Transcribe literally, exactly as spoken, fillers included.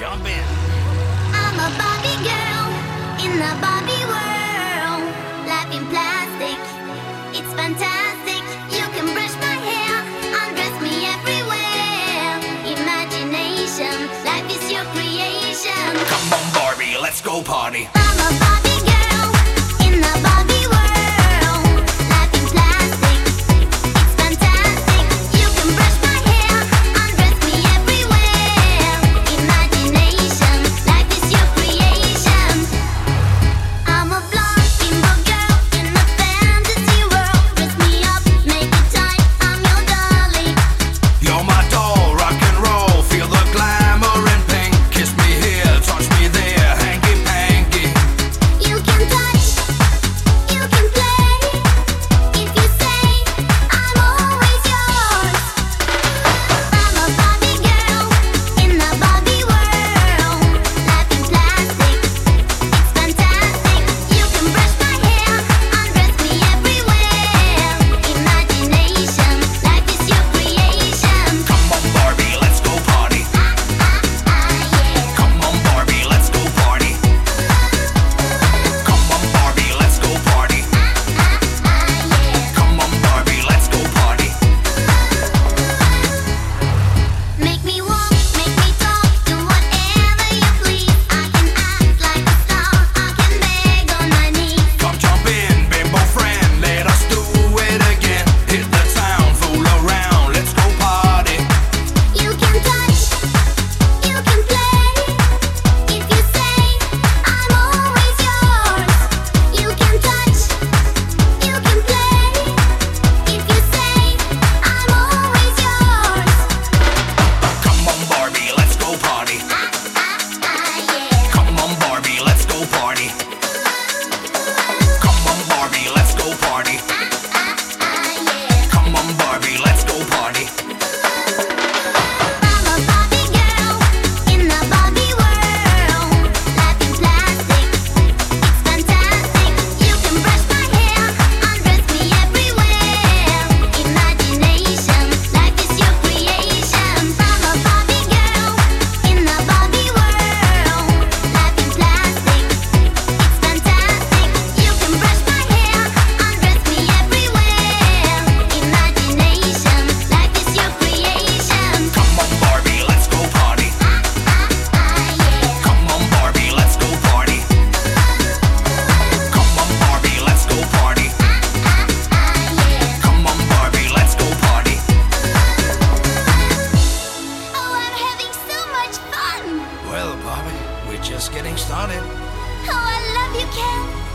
Jump in. I'm a Barbie girl in the Barbie world. Life in plastic, it's fantastic. You can brush my hair, undress me everywhere. Imagination, life is your creation. Come on, Barbie, let's go party. I'm a Barbie girl in the Barbie world. Life in plastic, it's fantastic. You can brush my hair, undress me everywhere. Imagination, life is your creation. I'm a blonde bimbo girl in a fantasy world. Dress me up, make it tight, I'm your dolly. You're my doll, rock and roll. Feel the glamour and pink. Kiss me here, touch me there, hanky panky. You can touch, you can play. If you say I'm always yours. I'm a Barbie girl in the Barbie world. Life in plastic, it's fantastic. You can brush my hair, undress me everywhere. Imagination, life is your creation. Come on, Barbie, let's go party. Ah, ah, ah, yeah. Come on, Barbie, let's go party. Come on, Barbie, let's go party. Ah, ah, yeah. Come on, Barbie, let's go party. Make me walk, make me talk, do whatever you please. I can act like a star, I can beg on my knees. Come jump in, bimbo friend, let us do it again. Hit the town, fool around, let's go party. You can touch, you can play. If you say I'm always yours. You can touch, you can play. If you say I'm always yours. Come on, Barbie, let's go party. Ah, ah, ah, yeah. Come on, Barbie, let's go party. Come on, Barbie, let's go party. Ah, ah, ah, yeah. Come on, Barbie, let's go party. I'm a Barbie girl in the Barbie world. Life in plastic, it's fantastic. You can brush my hair, undress me everywhere. Imagination, life is your creation. I'm a Barbie girl in the Barbie world. Life in plastic, it's fantastic. You can brush my hair, undress me everywhere. Imagination, life is your creation. Come on, Barbie, let's go party. Come on, Barbie, let's go party. Come on, Barbie, let's go party. Come on, Barbie, let's go party. Oh, I'm having so much fun. Well, Barbie, we're just getting started. Oh, I love you, Ken.